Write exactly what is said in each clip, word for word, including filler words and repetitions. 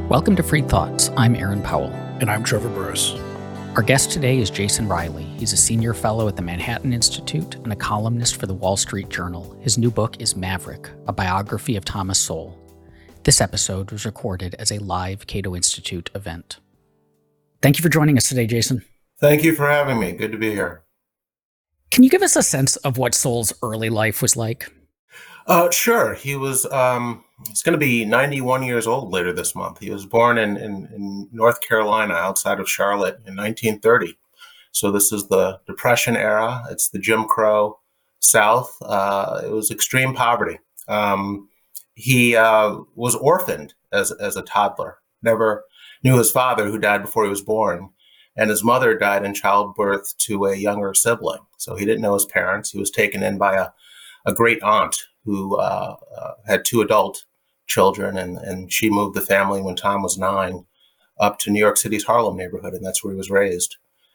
Welcome to Free Thoughts. I'm Aaron Powell. And I'm Trevor Burrus. Our guest today is Jason Riley. He's a senior fellow at the Manhattan Institute and a columnist for the Wall Street Journal. His new book is Maverick, a biography of Thomas Sowell. This episode was recorded as a live Cato Institute event. Thank you for joining us today, Jason. Thank you for having me. Good to be here. Can you give us a sense of what Sowell's early life was like? Uh, sure. He was, um, he's going to be ninety-one years old later this month. He was born in, in, in North Carolina, outside of Charlotte, in nineteen thirty. So this is the Depression era. It's the Jim Crow South. Uh, it was extreme poverty. Um, he uh, was orphaned as, as a toddler, never knew his father, who died before he was born. And his mother died in childbirth to a younger sibling. So he didn't know his parents. He was taken in by a, a great aunt who uh, uh, had two adult children, and, and she moved the family when Tom was nine up to New York City's Harlem neighborhood, and that's where he was raised.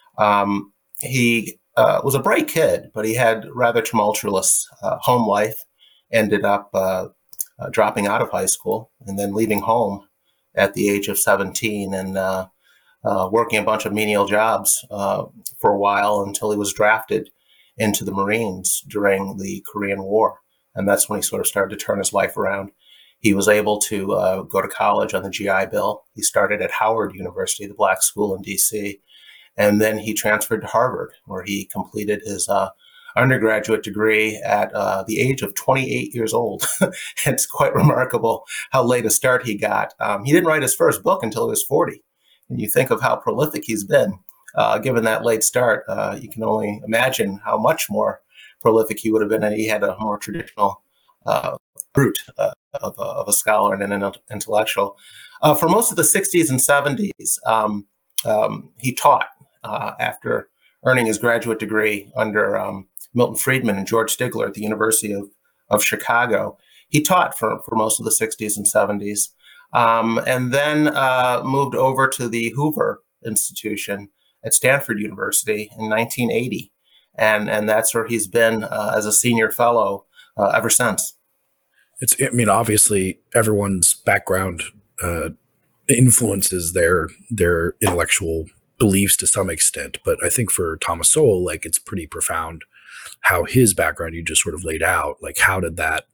Um, he uh, was a bright kid, but he had rather tumultuous uh, home life, ended up uh, uh, dropping out of high school and then leaving home at the age of seventeen and uh, uh, working a bunch of menial jobs uh, for a while until he was drafted into the Marines during the Korean War. And that's when he sort of started to turn his life around. He was able to uh, go to college on the G I Bill. He started at Howard University, the black school in D C, and then he transferred to Harvard, where he completed his uh, undergraduate degree at uh, the age of twenty-eight years old. It's quite remarkable how late a start he got. Um, he didn't write his first book until he was forty. And you think of how prolific he's been. Uh, given that late start, uh, you can only imagine how much more prolific he would have been, and he had a more traditional uh, root uh, of, a, of a scholar and an intellectual. Uh, for most of the sixties and seventies, um, um, he taught uh, after earning his graduate degree under um, Milton Friedman and George Stigler at the University of, of Chicago. He taught for, for most of the sixties and seventies, um, and then uh, moved over to the Hoover Institution at Stanford University in nineteen eighty. And and that's where he's been uh, as a senior fellow uh, ever since. It's, I mean, obviously, everyone's background uh, influences their their intellectual beliefs to some extent. But I think for Thomas Sowell, like, it's pretty profound how his background you just sort of laid out. Like, how did that?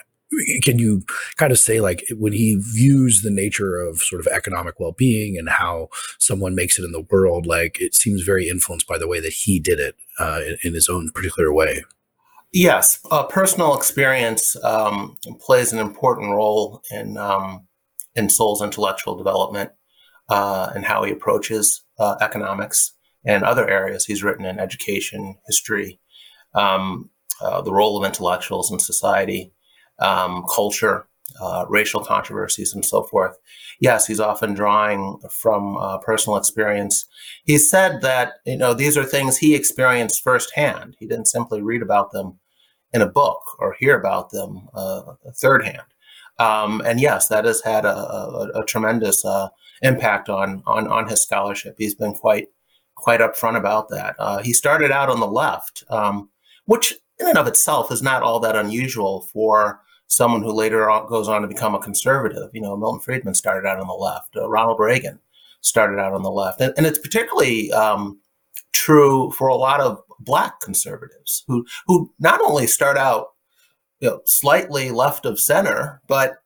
Can you kind of say, like, when he views the nature of sort of economic well-being and how someone makes it in the world, like, it seems very influenced by the way that he did it uh, in, in his own particular way? Yes, uh, personal experience um, plays an important role in um, in Sowell's intellectual development uh, and how he approaches uh, economics and other areas. He's written in education, history, um, uh, the role of intellectuals in society. Um, culture, uh, racial controversies, and so forth. Yes, he's often drawing from uh, personal experience. He said that, you know, these are things he experienced firsthand. He didn't simply read about them in a book or hear about them uh, third hand. Um, and yes, that has had a, a, a tremendous uh, impact on, on on his scholarship. He's been quite quite upfront about that. Uh, he started out on the left, um, which in and of itself is not all that unusual for someone who later on goes on to become a conservative. You know, Milton Friedman started out on the left. Uh, Ronald Reagan started out on the left. And, and it's particularly um, true for a lot of Black conservatives who who not only start out, you know, slightly left of center, but,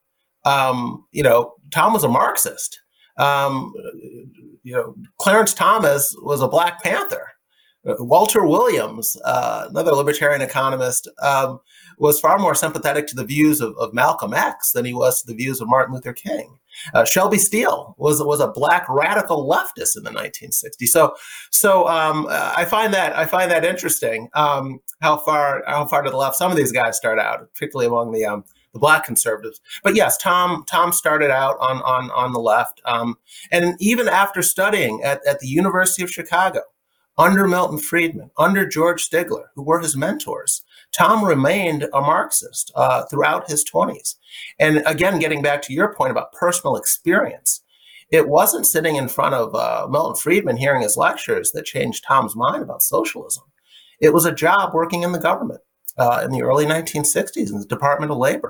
um, you know, Tom was a Marxist. Um, you know, Clarence Thomas was a Black Panther. Walter Williams, uh, another libertarian economist, um, was far more sympathetic to the views of, of Malcolm X than he was to the views of Martin Luther King. Uh, Shelby Steele was was a Black radical leftist in the nineteen sixties. So, so um, I find that I find that interesting. Um, how far how far to the left some of these guys start out, particularly among the um, the Black conservatives. But yes, Tom Tom started out on on on the left, um, and even after studying at, at the University of Chicago, under Milton Friedman, under George Stigler, who were his mentors, Tom remained a Marxist uh, throughout his twenties. And again, getting back to your point about personal experience, it wasn't sitting in front of uh, Milton Friedman hearing his lectures that changed Tom's mind about socialism. It was a job working in the government uh, in the early nineteen sixties in the Department of Labor.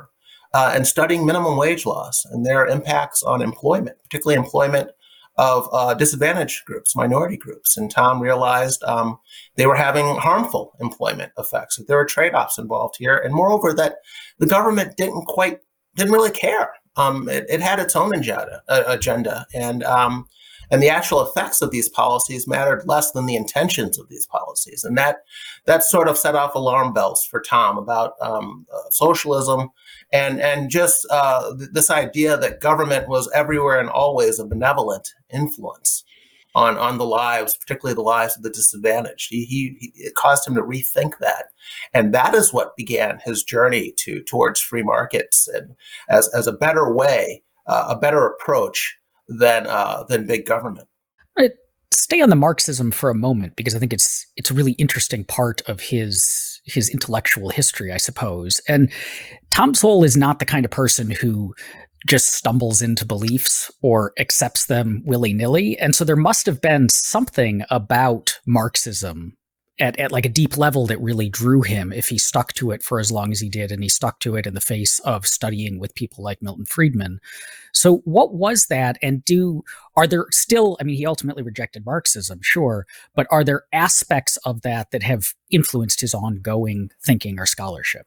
uh, and studying minimum wage laws and their impacts on employment, particularly employment of uh, disadvantaged groups, minority groups. And Tom realized um, they were having harmful employment effects, that there were trade-offs involved here. And moreover, that the government didn't quite, didn't really care. Um, it, it had its own agenda, uh, agenda. And um, and the actual effects of these policies mattered less than the intentions of these policies. And that that sort of set off alarm bells for Tom about um, uh, socialism and, and just uh, th- this idea that government was everywhere and always a benevolent influence on, on the lives, particularly the lives of the disadvantaged. He, he, he, it caused him to rethink that. And that is what began his journey to towards free markets and as, as a better way, uh, a better approach than uh, than big government. Right. Stay on the Marxism for a moment, because I think it's it's a really interesting part of his his intellectual history, I suppose. And Tom Sowell is not the kind of person who just stumbles into beliefs or accepts them willy-nilly. And so there must have been something about Marxism at, at like a deep level that really drew him if he stuck to it for as long as he did, and he stuck to it in the face of studying with people like Milton Friedman. So what was that? And do are there still, I mean, he ultimately rejected Marxism, sure, but are there aspects of that that have influenced his ongoing thinking or scholarship?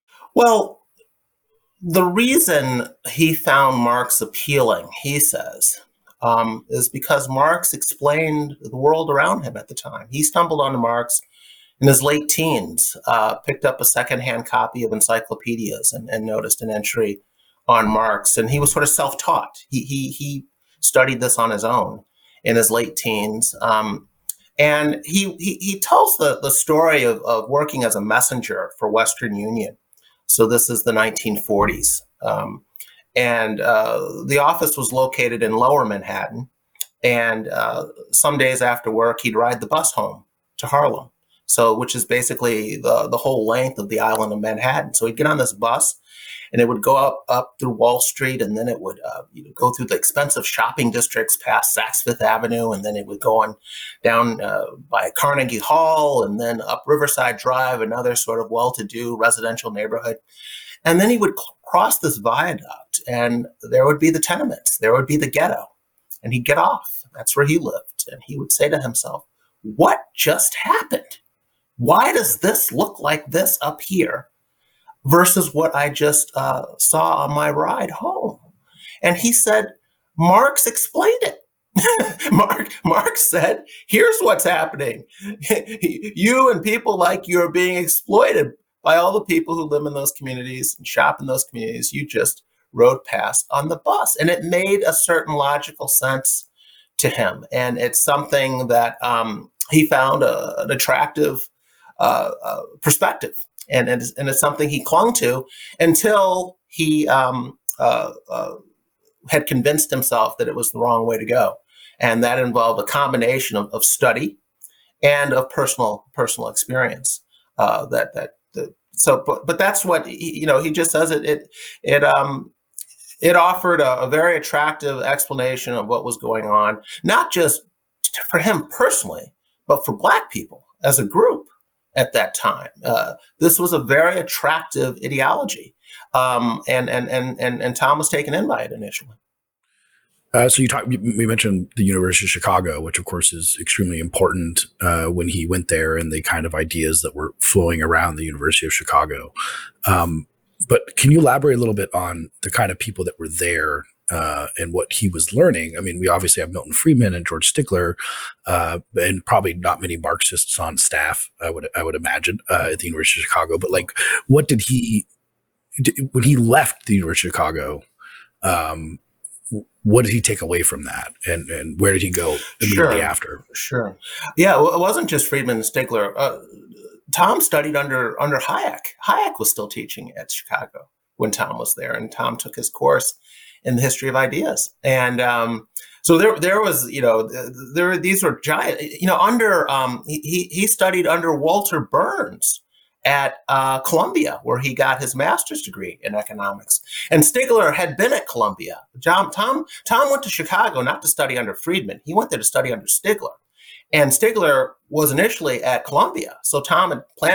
Well, the reason he found Marx appealing, he says, um, is because Marx explained the world around him at the time. He stumbled onto Marx in his late teens, uh, picked up a secondhand copy of encyclopedias and, and noticed an entry on Marx. And he was sort of self-taught. He, he, he studied this on his own in his late teens. Um, and he, he, he tells the, the story of, of working as a messenger for Western Union. So this is the nineteen forties. Um, and uh, the office was located in Lower Manhattan. And uh, some days after work, he'd ride the bus home to Harlem. So, which is basically the, the whole length of the island of Manhattan. So he'd get on this bus, and it would go up up through Wall Street, and then it would uh, you know, go through the expensive shopping districts past Saks Fifth Avenue, and then it would go on down uh, by Carnegie Hall, and then up Riverside Drive, another sort of well-to-do residential neighborhood. And then he would c- cross this viaduct, and there would be the tenements, there would be the ghetto, and he'd get off. That's where he lived, and he would say to himself, "What just happened? Why does this look like this up here versus what I just uh, saw on my ride home?" And he said, Marx explained it. Mark, Marx said, here's what's happening. You and people like you are being exploited by all the people who live in those communities and shop in those communities you just rode past on the bus. And it made a certain logical sense to him. And it's something that um, he found a, an attractive uh, uh, perspective. And, and, and it's something he clung to until he um, uh, uh, had convinced himself that it was the wrong way to go. And that involved a combination of, of study and of personal personal experience. Uh, that that the, so, but, but that's what he, you know. He just says it. It it um it offered a, a very attractive explanation of what was going on, not just for him personally, but for Black people as a group at that time. Uh, this was a very attractive ideology, um, and, and and and and Tom was taken in by it initially. Uh, so you talked. We mentioned the University of Chicago, which of course is extremely important uh, when he went there, and the kind of ideas that were flowing around the University of Chicago. Um, but can you elaborate a little bit on the kind of people that were there uh, and what he was learning? I mean, we obviously have Milton Friedman and George Stigler, uh, and probably not many Marxists on staff. I would I would imagine uh, at the University of Chicago. But like, what did he when he left the University of Chicago? Um, What did he take away from that, and, and where did he go immediately sure, after? Sure. Yeah, well, it wasn't just Friedman and Stigler. Uh, Tom studied under under Hayek. Hayek was still teaching at Chicago when Tom was there, and Tom took his course in the history of ideas. And um, so there there was, you know, there these were giant, you know, under um, he he studied under Walter Burns at uh, Columbia, where he got his master's degree in economics. And Stigler had been at Columbia. Tom, Tom, Tom went to Chicago not to study under Friedman. He went there to study under Stigler. And Stigler was initially at Columbia. So Tom had planned to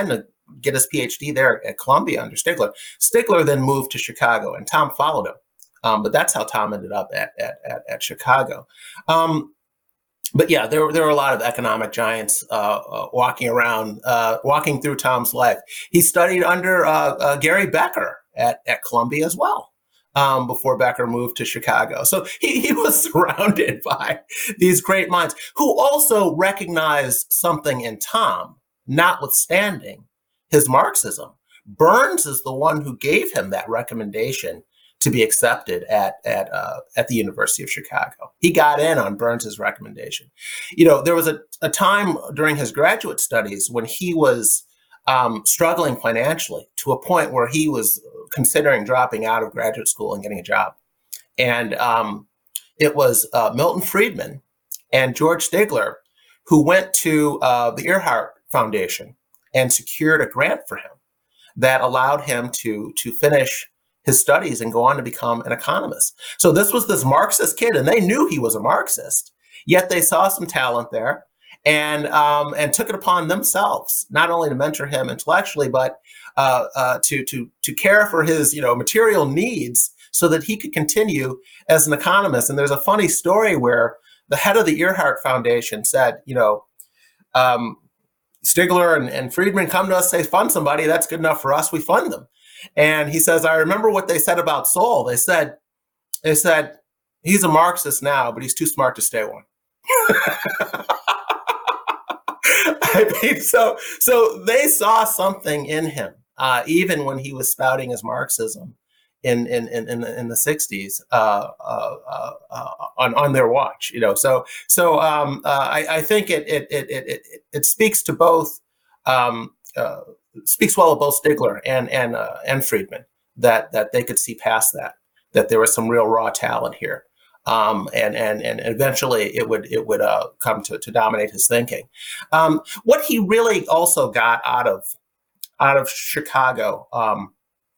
get his PhD there at Columbia under Stigler. Stigler then moved to Chicago, and Tom followed him. Um, but that's how Tom ended up at at at, at Chicago. Um, but yeah, there there were a lot of economic giants uh, uh, walking around, uh, walking through Tom's life. He studied under uh, uh, Gary Becker at at Columbia as well. Um, before Becker moved to Chicago. So he, he was surrounded by these great minds who also recognized something in Tom, notwithstanding his Marxism. Burns is the one who gave him that recommendation to be accepted at at uh, at the University of Chicago. He got in on Burns's recommendation. You know, there was a, a time during his graduate studies when he was Um, struggling financially to a point where he was considering dropping out of graduate school and getting a job. And um, it was uh, Milton Friedman and George Stigler who went to uh, the Earhart Foundation and secured a grant for him that allowed him to, to finish his studies and go on to become an economist. So this was this Marxist kid, and they knew he was a Marxist, yet they saw some talent there. And um, and took it upon themselves not only to mentor him intellectually, but uh, uh, to to to care for his you know material needs so that he could continue as an economist. And there's a funny story where the head of the Earhart Foundation said, you know, um, Stigler and, and Friedman come to us, say fund somebody, that's good enough for us, we fund them. And he says, I remember what they said about Sowell. They said they said he's a Marxist now, but he's too smart to stay one. I mean, so so they saw something in him, uh, even when he was spouting his Marxism in in in in the, in the sixties uh, uh, uh, uh, on on their watch. You know, so so um, uh, I, I think it it it it it, it speaks to both um, uh, speaks well of both Stigler and and uh, and Friedman that that they could see past that, that there was some real raw talent here. Um, and and and eventually it would it would uh, come to, to dominate his thinking. Um, what he really also got out of out of Chicago, um,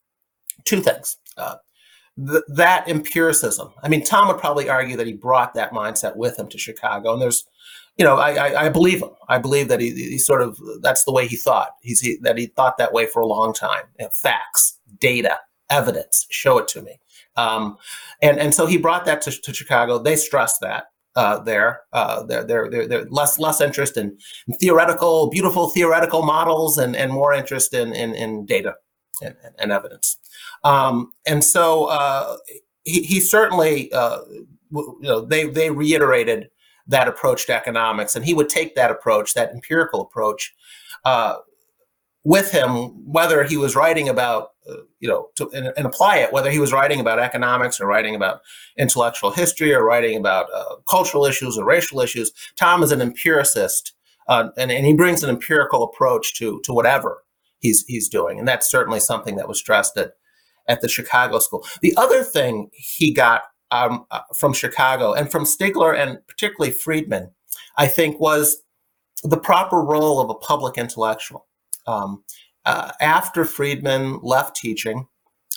two things: uh, th- that empiricism. I mean, Tom would probably argue that he brought that mindset with him to Chicago, and there's, you know, I I, I believe him. I believe that he, he sort of that's the way he thought. He's he, that he thought that way for a long time. You know, facts, data, evidence, show it to me. Um, and, and so he brought that to, to Chicago. They stressed that uh, there. Uh, they're, they're, they're, they're less less interest in theoretical, beautiful theoretical models and, and more interest in, in, in data and, and evidence. Um, and so uh, he, he certainly, uh, you know, they, they reiterated that approach to economics, and he would take that approach, that empirical approach, uh, with him, whether he was writing about, uh, you know, to, and, and apply it, whether he was writing about economics or writing about intellectual history or writing about uh, cultural issues or racial issues. Tom is an empiricist, uh, and, and he brings an empirical approach to to whatever he's he's doing, and that's certainly something that was stressed at at the Chicago School. The other thing he got um, uh, from Chicago and from Stigler and particularly Friedman, I think, was the proper role of a public intellectual. Um, uh, after Friedman left teaching,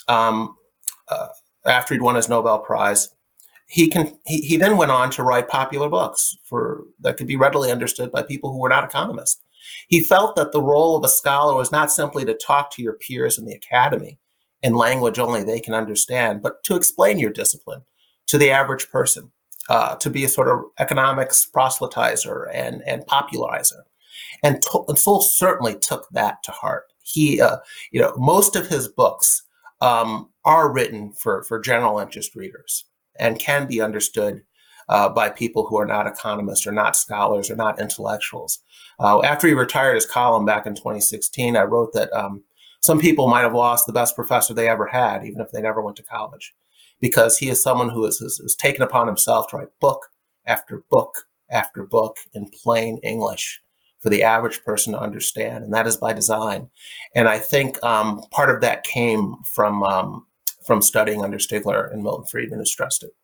um, uh, after he'd won his Nobel Prize, he can he, he then went on to write popular books for that could be readily understood by people who were not economists. He felt that the role of a scholar was not simply to talk to your peers in the academy in language only they can understand, but to explain your discipline to the average person, uh, to be a sort of economics proselytizer and, and popularizer. And, to, and Sowell certainly took that to heart. He, uh, you know, most of his books um, are written for, for general interest readers and can be understood uh, by people who are not economists or not scholars or not intellectuals. Uh, after he retired his column back in twenty sixteen, I wrote that um, some people might have lost the best professor they ever had, even if they never went to college, because he is someone who has, has, has taken upon himself to write book after book after book in plain English for the average person to understand, and that is by design. And I think um, part of that came from um, from studying under Stigler and Milton Friedman, who stressed it.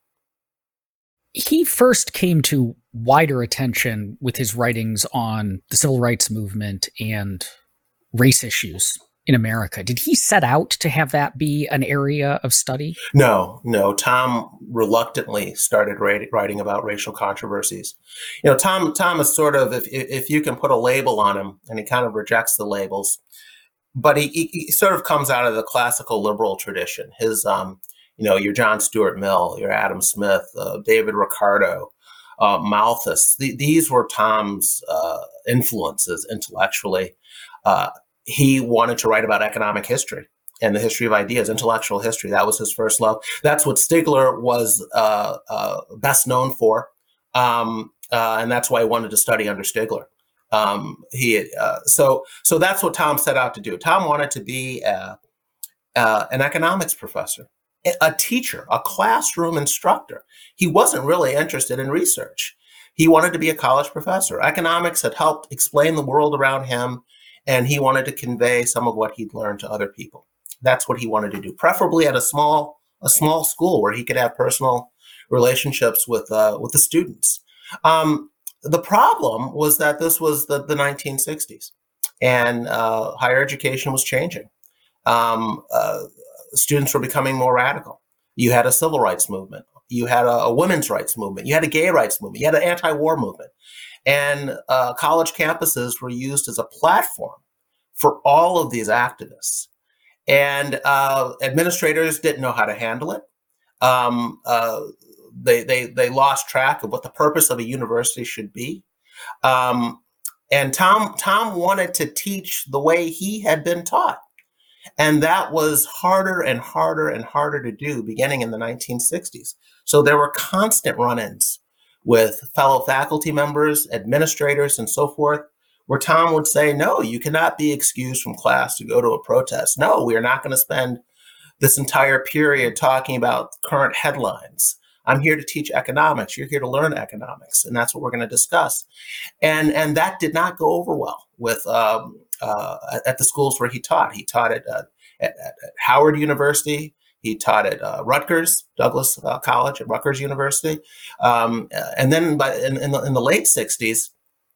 He first came to wider attention with his writings on the civil rights movement and race issues in America. Did he set out to have that be an area of study? No, no. Tom reluctantly started writing, writing about racial controversies. You know, Tom, Tom is sort of, if if you can put a label on him, and he kind of rejects the labels, but he, he, he sort of comes out of the classical liberal tradition. His, um, you know, your John Stuart Mill, your Adam Smith, uh, David Ricardo, uh, Malthus. The, these were Tom's uh, influences intellectually. Uh, he wanted to write about economic history and the history of ideas, intellectual history. That was his first love. That's what Stigler was uh, uh, best known for. Um, uh, and that's why he wanted to study under Stigler. Um, he uh, so so that's what Tom set out to do. Tom wanted to be uh, uh, an economics professor, a teacher, a classroom instructor. He wasn't really interested in research. He wanted to be a college professor. Economics had helped explain the world around him, and he wanted to convey some of what he'd learned to other people. That's what he wanted to do, preferably at a small a small school where he could have personal relationships with uh, with the students. Um, the problem was that this was the, the nineteen sixties, and uh, higher education was changing. Um, uh, students were becoming more radical. You had a civil rights movement. You had a, a women's rights movement. You had a gay rights movement. You had an anti-war movement. And uh, college campuses were used as a platform for all of these activists. And uh, administrators didn't know how to handle it. Um, uh, they, they, they lost track of what the purpose of a university should be. Um, and Tom, Tom wanted to teach the way he had been taught. And that was harder and harder and harder to do beginning in the nineteen sixties. So there were constant run-ins with fellow faculty members, administrators, and so forth, where Tom would say, no, you cannot be excused from class to go to a protest. No, we are not going to spend this entire period talking about current headlines. I'm here to teach economics. You're here to learn economics, and that's what we're going to discuss. And and that did not go over well with um, uh, at the schools where he taught. He taught at, uh, at, at Howard University. He taught at uh, Rutgers, Douglas uh, College at Rutgers University. Um, and then by, in, in, the, in the late sixties,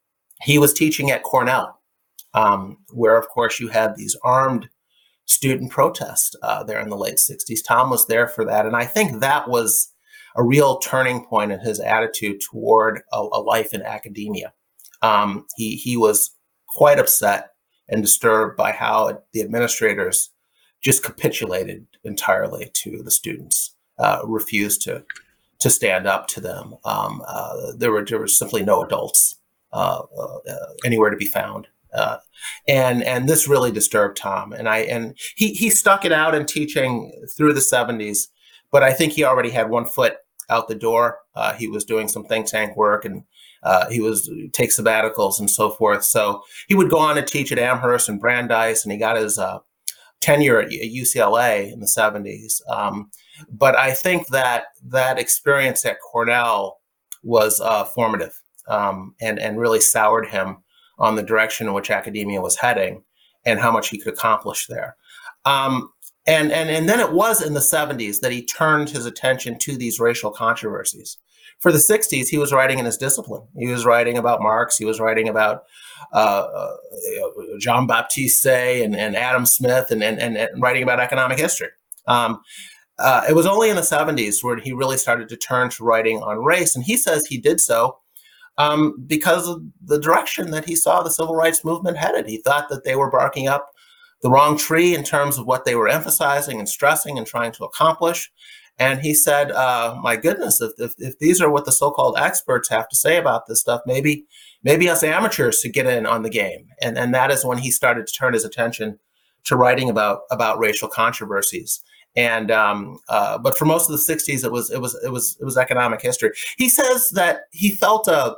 he was teaching at Cornell, um, where, of course, you had these armed student protests uh, there in the late sixties. Tom was there for that. And I think that was a real turning point in his attitude toward a, a life in academia. Um, he, he was quite upset and disturbed by how the administrators just capitulated entirely to the students, uh, refused to to stand up to them. Um, uh, there were there were simply no adults uh, uh, anywhere to be found, uh, and and this really disturbed Tom. And I and he he stuck it out in teaching through the seventies, but I think he already had one foot out the door. Uh, he was doing some think tank work, and uh, he was take sabbaticals and so forth. So he would go on to teach at Amherst and Brandeis, and he got his uh, tenure at U C L A in the seventies. Um, but I think that that experience at Cornell was uh, formative um, and, and really soured him on the direction in which academia was heading and how much he could accomplish there. Um, and, and, and then it was in the seventies that he turned his attention to these racial controversies. For the sixties, he was writing in his discipline. He was writing about Marx. He was writing about uh, uh, Jean-Baptiste Say and, and Adam Smith and, and, and writing about economic history. Um, uh, it was only in the seventies where he really started to turn to writing on race. And he says he did so um, because of the direction that he saw the civil rights movement headed. He thought that they were barking up the wrong tree in terms of what they were emphasizing and stressing and trying to accomplish. And he said, uh, my goodness, if, if if these are what the so-called experts have to say about this stuff, maybe maybe us amateurs should get in on the game. And and that is when he started to turn his attention to writing about about racial controversies. And um, uh, but for most of the sixties, it was it was it was it was economic history. He says that he felt a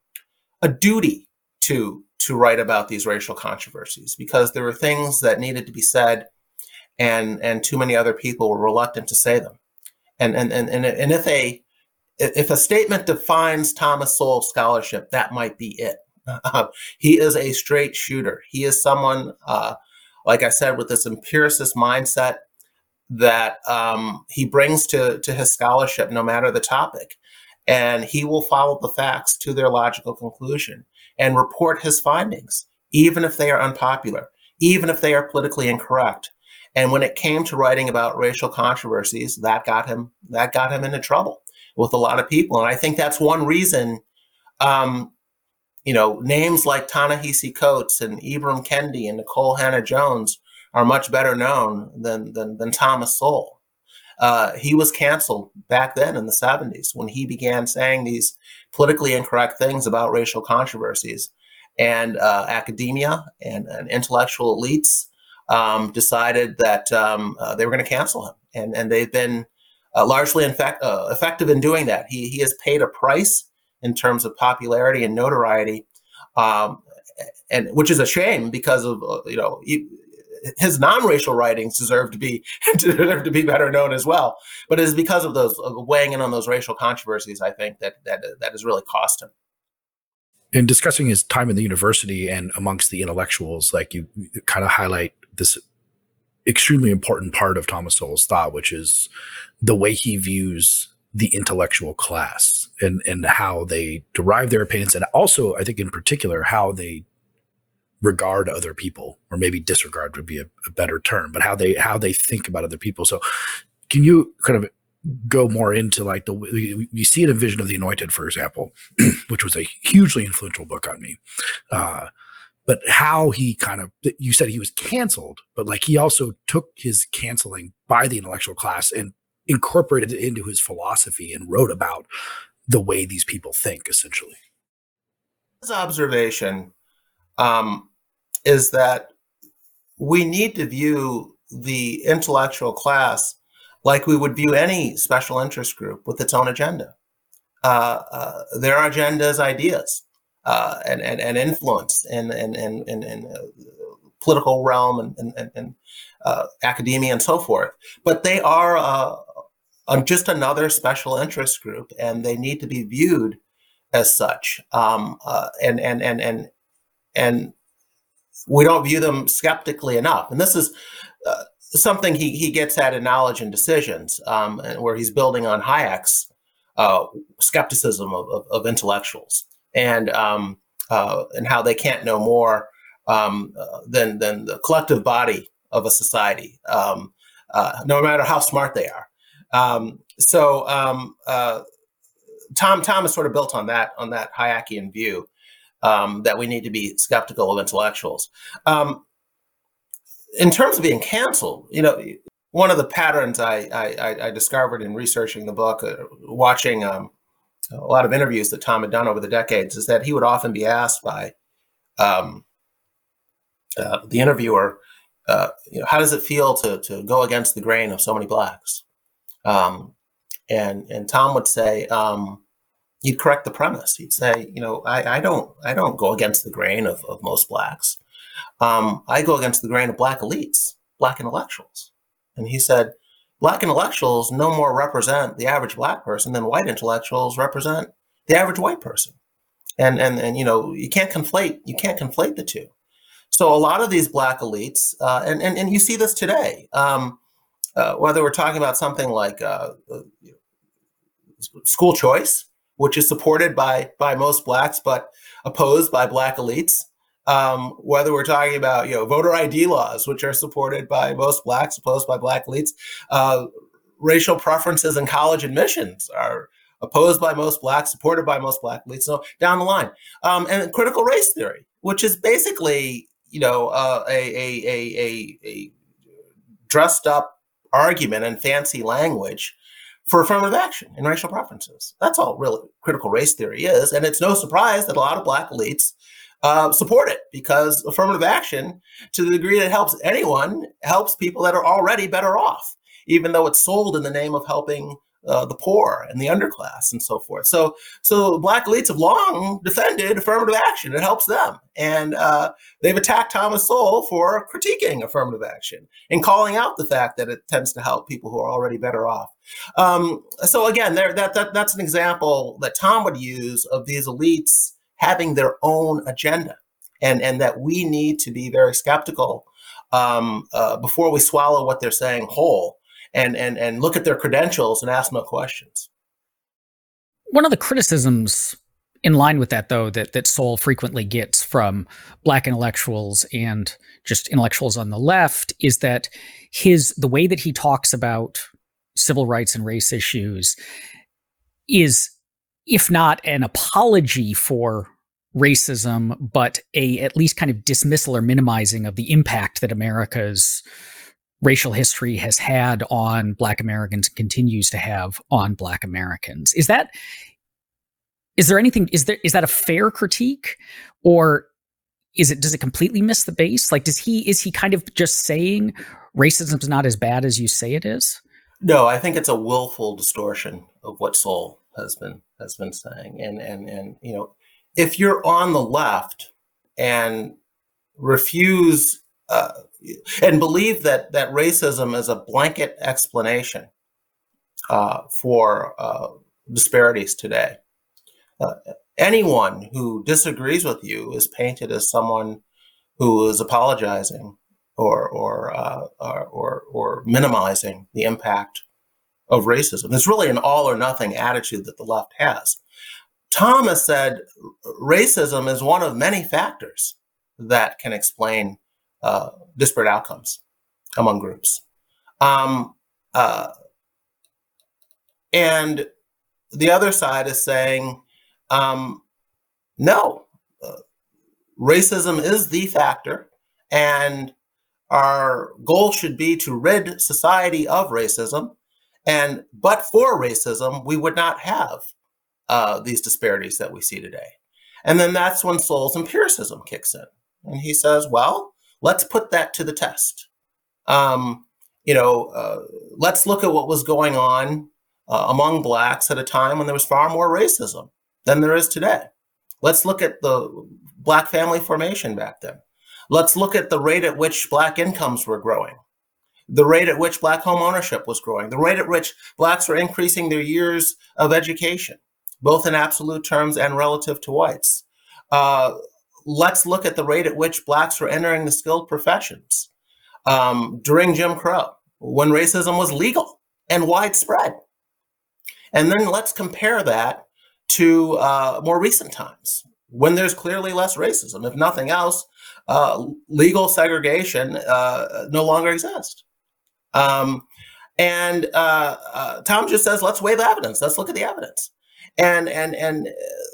a duty to to write about these racial controversies because there were things that needed to be said, and and too many other people were reluctant to say them. And and and and if a if a statement defines Thomas Sowell's scholarship, that might be it. Uh, he is a straight shooter. He is someone, uh, like I said, with this empiricist mindset that um, he brings to to his scholarship, no matter the topic, and he will follow the facts to their logical conclusion and report his findings, even if they are unpopular, even if they are politically incorrect. And when it came to writing about racial controversies, that got him that got him into trouble with a lot of people. And I think that's one reason, um, you know, names like Ta-Nehisi Coates and Ibram Kendi and Nicole Hannah-Jones are much better known than than, than Thomas Sowell. Uh, he was canceled back then in the seventies when he began saying these politically incorrect things about racial controversies. And uh, academia and, and intellectual elites um, decided that um, uh, they were going to cancel him. And, and they've been uh, largely in fact, uh, effective in doing that. He, he has paid a price in terms of popularity and notoriety, um, and which is a shame because of, uh, you know, he, his non-racial writings deserve to be deserve to be better known as well. But it is because of those uh, weighing in on those racial controversies, I think, that that that has really cost him. In discussing his time in the university and amongst the intellectuals, like you, you kind of highlight this extremely important part of Thomas Sowell's thought, which is the way he views the intellectual class and, and how they derive their opinions. And also, I think in particular, how they regard other people, or maybe disregard would be a, a better term, but how they, how they think about other people. So can you kind of go more into like the, you see it in Vision of the Anointed, for example, which was a hugely influential book on me. Uh, but how he kind of, you said he was canceled, but like he also took his canceling by the intellectual class and incorporated it into his philosophy and wrote about the way these people think, essentially. His observation um, is that we need to view the intellectual class like we would view any special interest group with its own agenda. Uh, uh, their agenda is ideas uh, and, and, and influence in, in, in, in, in uh, political realm and, and, and uh, academia and so forth. But they are uh, uh, just another special interest group, and they need to be viewed as such. Um, uh, and, and, and, and, and we don't view them skeptically enough. And this is uh, something he, he gets at in Knowledge and Decisions, um, where he's building on Hayek's uh, skepticism of, of, of intellectuals and um, uh, and how they can't know more um, uh, than than the collective body of a society, um, uh, no matter how smart they are. Um, so um, uh, Tom Tom is sort of built on that on that Hayekian view um, that we need to be skeptical of intellectuals. Um, In terms of being canceled, you know, one of the patterns I, I, I discovered in researching the book, uh, watching um, a lot of interviews that Tom had done over the decades, is that he would often be asked by um, uh, the interviewer, uh, you know, how does it feel to to go against the grain of so many blacks? Um, and and Tom would say, um, he'd correct the premise. He'd say, you know, I, I don't I don't go against the grain of, of most blacks. Um, I go against the grain of black elites, black intellectuals. And he said, black intellectuals no more represent the average black person than white intellectuals represent the average white person. And, and, and you know, you can't conflate, you can't conflate the two. So a lot of these black elites, uh, and, and, and you see this today, um, uh, whether we're talking about something like uh, uh, school choice, which is supported by, by most blacks, but opposed by black elites. Um, whether we're talking about, you know, voter I D laws, which are supported by most blacks, opposed by black elites, uh, racial preferences in college admissions are opposed by most blacks, supported by most black elites. So down the line, um, and critical race theory, which is basically, you know, uh, a, a, a, a, a dressed up argument and fancy language for affirmative action in racial preferences. That's all really critical race theory is, and it's no surprise that a lot of black elites Uh, support it, because affirmative action, to the degree that it helps anyone, helps people that are already better off, even though it's sold in the name of helping uh, the poor and the underclass and so forth. So, so black elites have long defended affirmative action. It helps them. And uh, they've attacked Thomas Sowell for critiquing affirmative action and calling out the fact that it tends to help people who are already better off. Um, so again, there, that, that that's an example that Tom would use of these elites having their own agenda, and, and that we need to be very skeptical um, uh, before we swallow what they're saying whole, and, and, and look at their credentials and ask no questions. One of the criticisms in line with that, though, that, that Sowell frequently gets from black intellectuals and just intellectuals on the left is that his the way that he talks about civil rights and race issues is, if not an apology for racism, but a at least kind of dismissal or minimizing of the impact that America's racial history has had on Black Americans and continues to have on Black Americans. Is that is there anything is there is that a fair critique, or is it does it completely miss the base? Like, does he is he kind of just saying racism's not as bad as you say it is? No, I think it's a willful distortion of what Sowell has been has been saying. And and and you know, if you're on the left and refuse uh, and believe that that racism is a blanket explanation uh, for uh, disparities today, uh, anyone who disagrees with you is painted as someone who is apologizing or or uh, or, or or minimizing the impact of racism. It's really an all or nothing attitude that the left has. Tom has said racism is one of many factors that can explain uh, disparate outcomes among groups. Um, uh, and the other side is saying, um, no, uh, racism is the factor, and our goal should be to rid society of racism. And but for racism, we would not have uh, these disparities that we see today. And then that's when Sowell's empiricism kicks in. And he says, well, let's put that to the test. Um, you know, uh, let's look at what was going on uh, among Blacks at a time when there was far more racism than there is today. Let's look at the Black family formation back then. Let's look at the rate at which Black incomes were growing, the rate at which Black home ownership was growing, the rate at which Blacks were increasing their years of education, both in absolute terms and relative to whites. Uh, let's look at the rate at which Blacks were entering the skilled professions um, during Jim Crow, when racism was legal and widespread. And then let's compare that to uh, more recent times, when there's clearly less racism. If nothing else, uh, legal segregation uh, no longer exists. Um, and uh, uh, Tom just says, let's weigh the evidence. Let's look at the evidence. And and and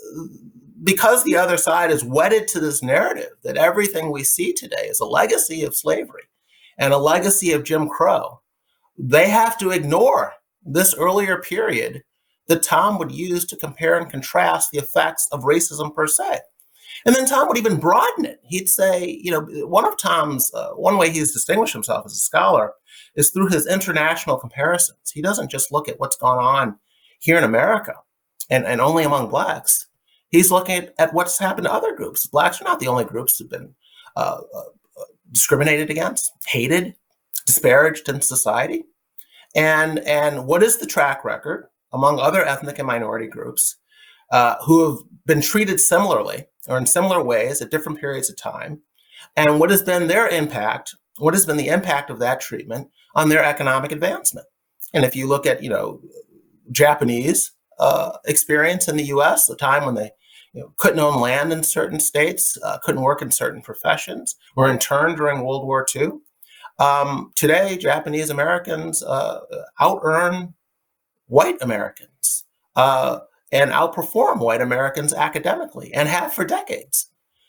because the other side is wedded to this narrative that everything we see today is a legacy of slavery and a legacy of Jim Crow, they have to ignore this earlier period that Tom would use to compare and contrast the effects of racism per se. And then Tom would even broaden it. He'd say, you know, one of Tom's, uh, one way he's distinguished himself as a scholar is through his international comparisons. He doesn't just look at what's gone on here in America and, and only among Blacks. He's looking at, at what's happened to other groups. Blacks are not the only groups who've been uh, uh, discriminated against, hated, disparaged in society. And, and what is the track record among other ethnic and minority groups uh, who have been treated similarly or in similar ways at different periods of time? And what has been their impact? What has been the impact of that treatment on their economic advancement? And if you look at, you know, Japanese uh, experience in the U S, the time when they you know, couldn't own land in certain states, uh, couldn't work in certain professions, were interned during World War Two. Um, today, Japanese Americans uh, out-earn white Americans uh, and outperform white Americans academically, and have for decades.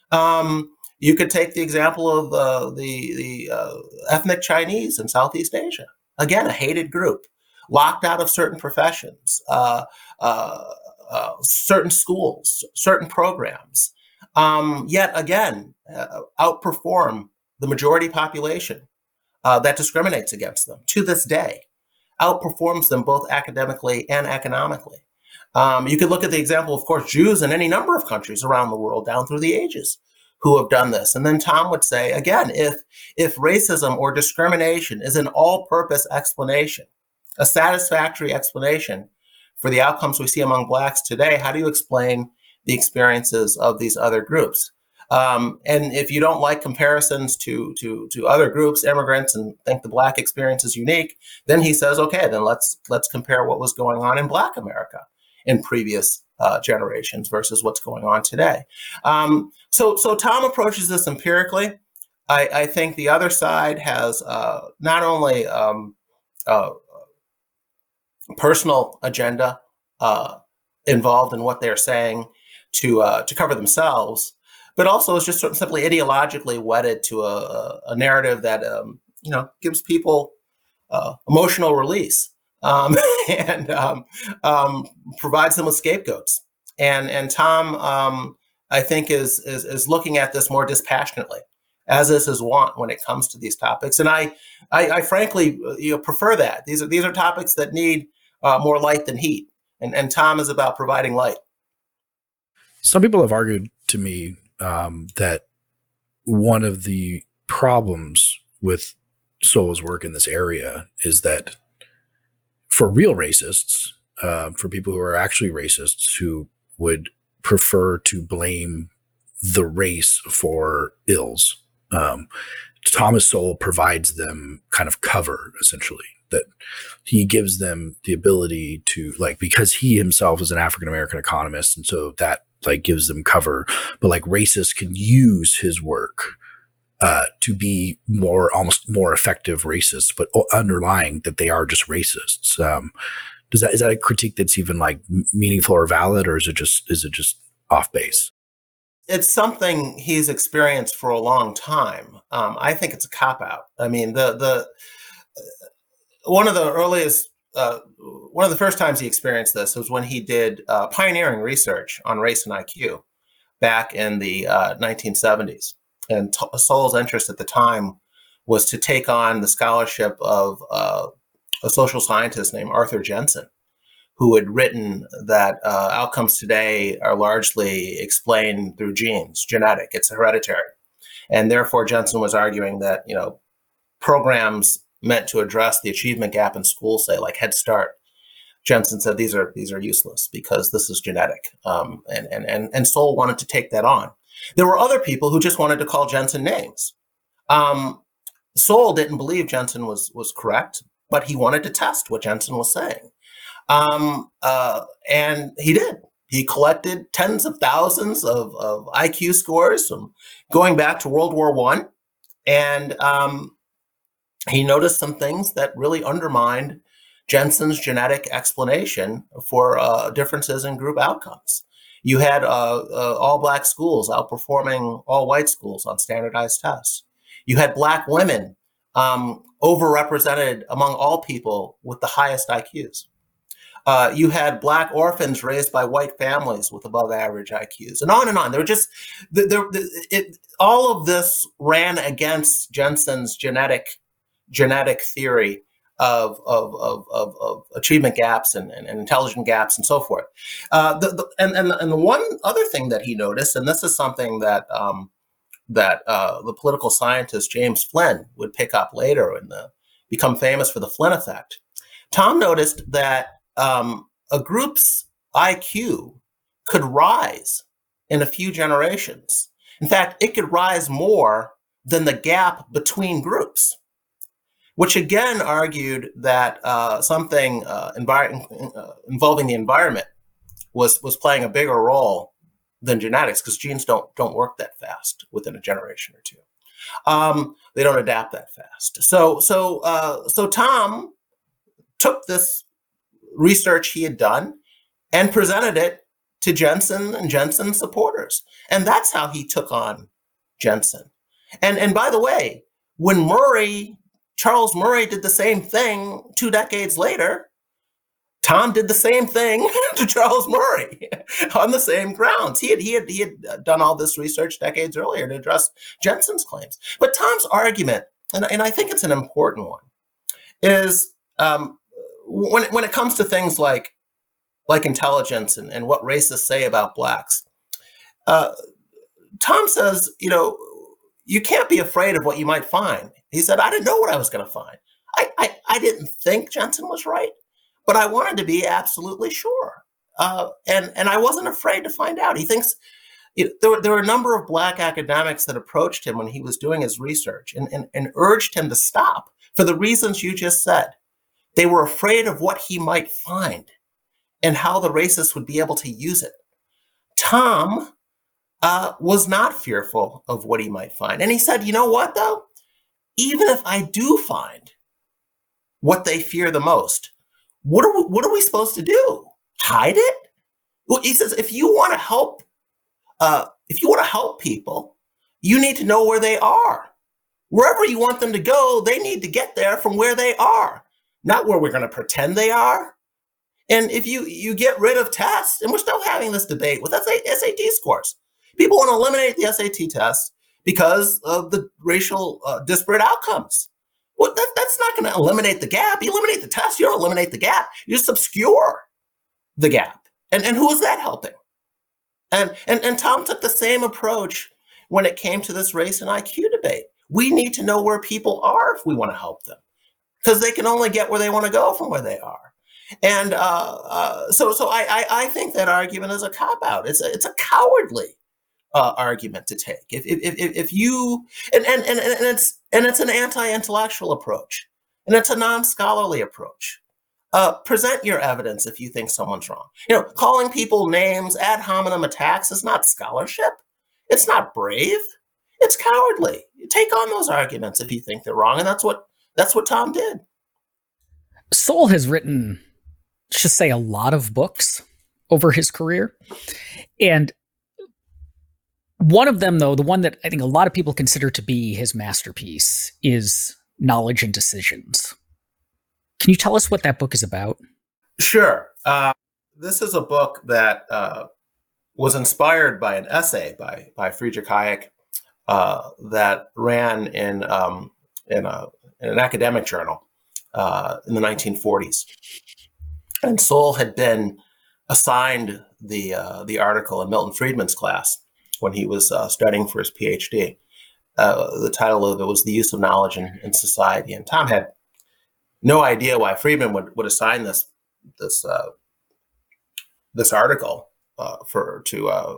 Um, you could take the example of uh, the, the uh, ethnic Chinese in Southeast Asia. Again, a hated group, locked out of certain professions, uh, uh, uh, certain schools, certain programs, um, yet again, uh, outperform the majority population uh, that discriminates against them to this day. Outperforms them both academically and economically. Um, you could look at the example, of course, Jews in any number of countries around the world down through the ages who have done this. And then Tom would say, again, if, if racism or discrimination is an all-purpose explanation, a satisfactory explanation for the outcomes we see among Blacks today, how do you explain the experiences of these other groups? Um, and if you don't like comparisons to, to, to other groups, immigrants, and think the Black experience is unique, then he says, okay, then let's let's compare what was going on in Black America in previous uh, generations versus what's going on today. Um, so, so Tom approaches this empirically. I, I think the other side has uh, not only um, a personal agenda uh, involved in what they're saying, to uh, to cover themselves, but also is just sort of simply ideologically wedded to a, a narrative that um, you know gives people uh, emotional release um, and um, um, provides them with scapegoats. And and Tom, um, I think, is, is is looking at this more dispassionately, as is his wont when it comes to these topics. And I, I, I frankly, you know, prefer that. These are these are topics that need uh, more light than heat, and and Tom is about providing light. Some people have argued to me um, that one of the problems with Sowell's work in this area is that for real racists, uh, for people who are actually racists, who would prefer to blame the race for ills, um, Thomas Sowell provides them kind of cover, essentially, that he gives them the ability to, like, because he himself is an African-American economist, and so that like gives them cover, but like racists can use his work uh, to be more, almost more effective racists, but underlying that they are just racists. Um, does that, is that a critique that's even like meaningful or valid, or is it just, is it just off base? It's something he's experienced for a long time. Um, I think it's a cop-out. I mean, the, the, uh, one of the earliest Uh, one of the first times he experienced this was when he did uh, pioneering research on race and I Q back in the uh, nineteen seventies. And T- Sowell's interest at the time was to take on the scholarship of uh, a social scientist named Arthur Jensen, who had written that uh, outcomes today are largely explained through genes, genetic, it's hereditary. And therefore, Jensen was arguing that, you know, programs meant to address the achievement gap in schools, say like Head Start, Jensen said these are these are useless because this is genetic, um, and and and and Sowell wanted to take that on. There were other people who just wanted to call Jensen names. Um, Sowell didn't believe Jensen was was correct, but he wanted to test what Jensen was saying, um, uh, and he did. He collected tens of thousands of, of I Q scores from going back to World War One, and um, he noticed some things that really undermined Jensen's genetic explanation for uh, differences in group outcomes. You had uh, uh, all black schools outperforming all white schools on standardized tests. You had black women um, overrepresented among all people with the highest I Qs. Uh, you had black orphans raised by white families with above average I Qs, and on and on. There were just there, there, it, all of this ran against Jensen's genetic genetic theory of of of, of, of achievement gaps and, and, and intelligent gaps and so forth. Uh, the, the, and and and the one other thing that he noticed, and this is something that um, that uh, the political scientist James Flynn would pick up later and become famous for the Flynn effect. Tom noticed that um, a group's I Q could rise in a few generations. In fact, it could rise more than the gap between groups, which again argued that uh, something uh, envi- uh, involving the environment was was playing a bigger role than genetics, because genes don't don't work that fast within a generation or two. Um, they don't adapt that fast. So so uh, so Tom took this research he had done and presented it to Jensen and Jensen's supporters, and that's how he took on Jensen. And and by the way, when Murray Charles Murray did the same thing two decades later, Tom did the same thing to Charles Murray on the same grounds. He had, he had, he had done all this research decades earlier to address Jensen's claims. But Tom's argument, and, and I think it's an important one, is um, when, when it comes to things like, like intelligence and, and what racists say about blacks, uh, Tom says, you know, you can't be afraid of what you might find. He said, I didn't know what I was going to find. I, I, I didn't think Jensen was right, but I wanted to be absolutely sure. Uh, and, and I wasn't afraid to find out. He thinks you know, there, were, there were a number of black academics that approached him when he was doing his research and, and, and urged him to stop for the reasons you just said. They were afraid of what he might find and how the racists would be able to use it. Tom uh, was not fearful of what he might find. And he said, you know what, though? Even if I do find what they fear the most, what are we, what are we supposed to do? Hide it? Well, he says, if you want to help uh, if you want to help people, you need to know where they are. Wherever you want them to go, they need to get there from where they are, not where we're going to pretend they are. And if you, you get rid of tests, and we're still having this debate with S A T scores, people want to eliminate the S A T test because of the racial uh, disparate outcomes. Well, that, that's not going to eliminate the gap. You eliminate the test, you don't eliminate the gap. You just obscure the gap. And, and who is that helping? And, and, and Tom took the same approach when it came to this race and I Q debate. We need to know where people are if we want to help them, because they can only get where they want to go from where they are. And uh, uh, so, so I, I, I think that argument is a cop-out. It's a, it's a cowardly uh, argument to take. If, if, if, if you and, and and and it's and it's an anti-intellectual approach, and it's a non-scholarly approach. Uh, present your evidence if you think someone's wrong. You know, calling people names, ad hominem attacks is not scholarship. It's not brave. It's cowardly. You take on those arguments if you think they're wrong, and that's what that's what Tom did. Sowell has written, let's just say, a lot of books over his career, and one of them, though, the one that I think a lot of people consider to be his masterpiece, is Knowledge and Decisions. Can you tell us what that book is about? Sure. Uh, this is a book that uh, was inspired by an essay by by Friedrich Hayek uh, that ran in um, in, a, in an academic journal uh, in the nineteen forties. And Sowell had been assigned the uh, the article in Milton Friedman's class when he was uh, studying for his PhD. Uh, the title of it was The Use of Knowledge in, in Society. And Tom had no idea why Friedman would, would assign this this uh, this article uh, for to uh,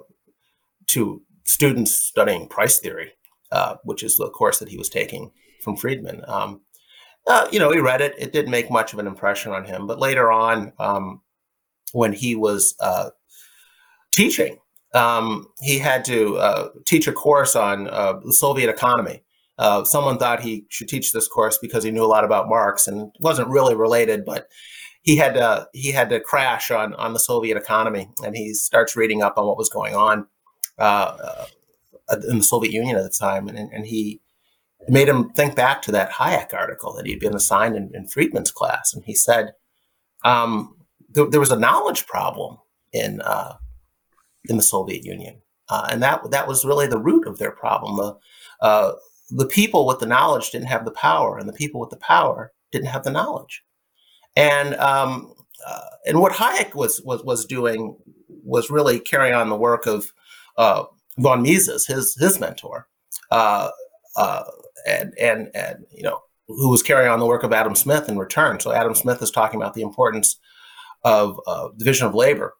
to students studying price theory, uh, which is the course that he was taking from Friedman. Um, uh, you know, he read it. It didn't make much of an impression on him. But later on, um, when he was uh, teaching, um, he had to uh, teach a course on uh, the Soviet economy. Uh, someone thought he should teach this course because he knew a lot about Marx, and it wasn't really related, but he had to, he had to crash on, on the Soviet economy, and he starts reading up on what was going on uh, uh, in the Soviet Union at the time, and, and he made him think back to that Hayek article that he'd been assigned in, in Friedman's class, and he said um, th- there was a knowledge problem in uh, in the Soviet Union, uh, and that that was really the root of their problem. The uh, The people with the knowledge didn't have the power, and the people with the power didn't have the knowledge. And um, uh, and what Hayek was was was doing was really carrying on the work of uh, von Mises, his his mentor, uh, uh, and and and you know, who was carrying on the work of Adam Smith in return. So Adam Smith is talking about the importance of uh, division of labor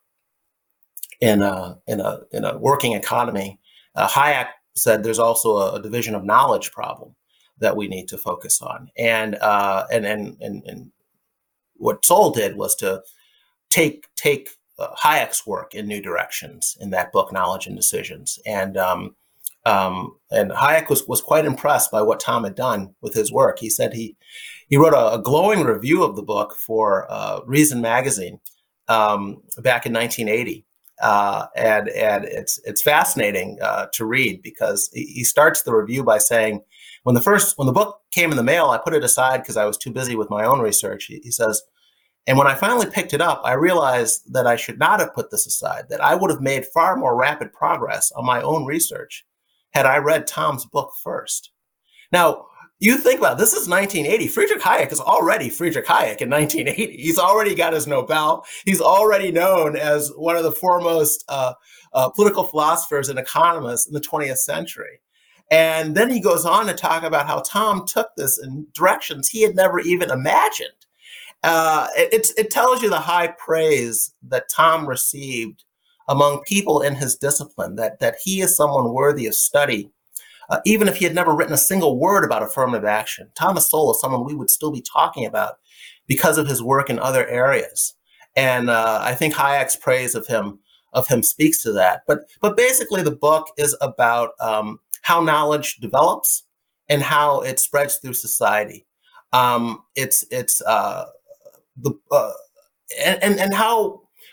in a in a in a working economy. Uh, Hayek said there's also a, a division of knowledge problem that we need to focus on. And uh, and, and and and what Sowell did was to take take uh, Hayek's work in new directions in that book, Knowledge and Decisions. And um, um, and Hayek was was quite impressed by what Tom had done with his work. He said he he wrote a, a glowing review of the book for uh, Reason magazine um, back in nineteen eighty. Uh, and and it's it's fascinating uh, to read, because he, he starts the review by saying, when the first when the book came in the mail, I put it aside because I was too busy with my own research. He, he says, and when I finally picked it up, I realized that I should not have put this aside, that I would have made far more rapid progress on my own research had I read Tom's book first. Now, you think about it, this is nineteen eighty. Friedrich Hayek is already Friedrich Hayek in nineteen eighty. He's already got his Nobel. He's already known as one of the foremost uh, uh, political philosophers and economists in the twentieth century. And then he goes on to talk about how Tom took this in directions he had never even imagined. Uh, it, it tells you the high praise that Tom received among people in his discipline, that, that he is someone worthy of study. Uh, even if he had never written a single word about affirmative action, Thomas Sowell is someone we would still be talking about because of his work in other areas. And uh, I think Hayek's praise of him of him speaks to that. But but basically, the book is about um, how knowledge develops and how it spreads through society. Um, it's it's uh, the uh, and, and and how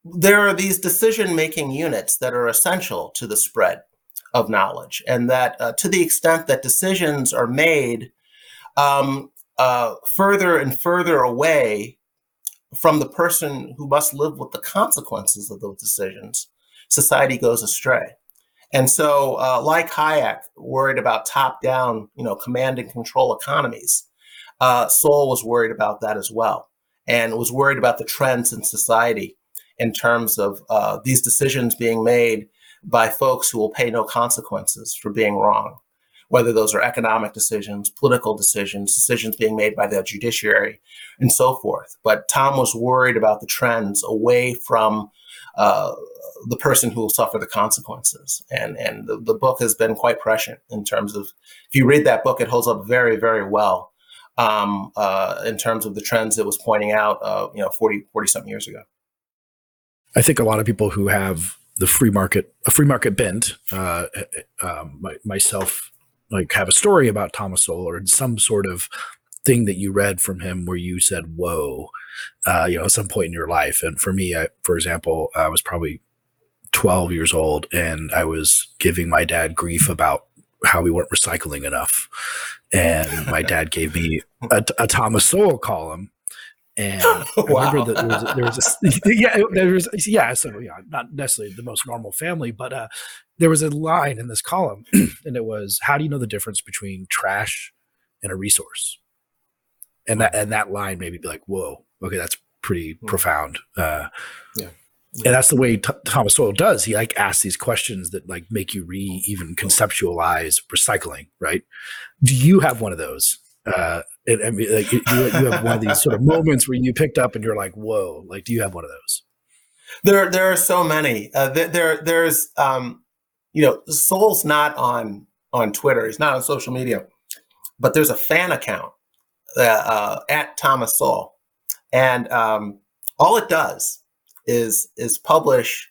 there are these decision-making units that are essential to the spread of knowledge, and that uh, to the extent that decisions are made um, uh, further and further away from the person who must live with the consequences of those decisions, society goes astray. And so, uh, like Hayek, worried about top-down, you know, command and control economies, uh, Sowell was worried about that as well, and was worried about the trends in society in terms of uh, these decisions being made by folks who will pay no consequences for being wrong, whether those are economic decisions, political decisions, decisions being made by the judiciary, and so forth. But Tom was worried about the trends away from uh, the person who will suffer the consequences. And, and the, the book has been quite prescient in terms of, if you read that book, it holds up very, very well um, uh, in terms of the trends it was pointing out, uh, you know, forty, forty something years ago. I think a lot of people who have the free market, a free market bent, uh, um, my, myself, like have a story about Thomas Sowell or some sort of thing that you read from him where you said, whoa, uh, you know, at some point in your life. And for me, I, for example, I was probably twelve years old and I was giving my dad grief about how we weren't recycling enough. And my dad gave me a, a Thomas Sowell column. And Wow. I remember that there was, a, there was a, yeah, there was, yeah, so yeah, not necessarily the most normal family, but uh, there was a line in this column and it was, how do you know the difference between trash and a resource? And that, and that line made me be like, whoa, okay, that's pretty mm-hmm. profound. Uh, yeah. Yeah. And that's the way T- Thomas Sowell does. He like asks these questions that like make you re even conceptualize recycling, right? Do you have one of those? Uh, and, I mean, like you, you have one of these sort of moments where you picked up and you're like, whoa, like, do you have one of those? There, there are so many. Uh, there, there's, um, you know, Sowell's not on on Twitter. He's not on social media, but there's a fan account uh, uh, at Thomas Sowell, and um, all it does is is publish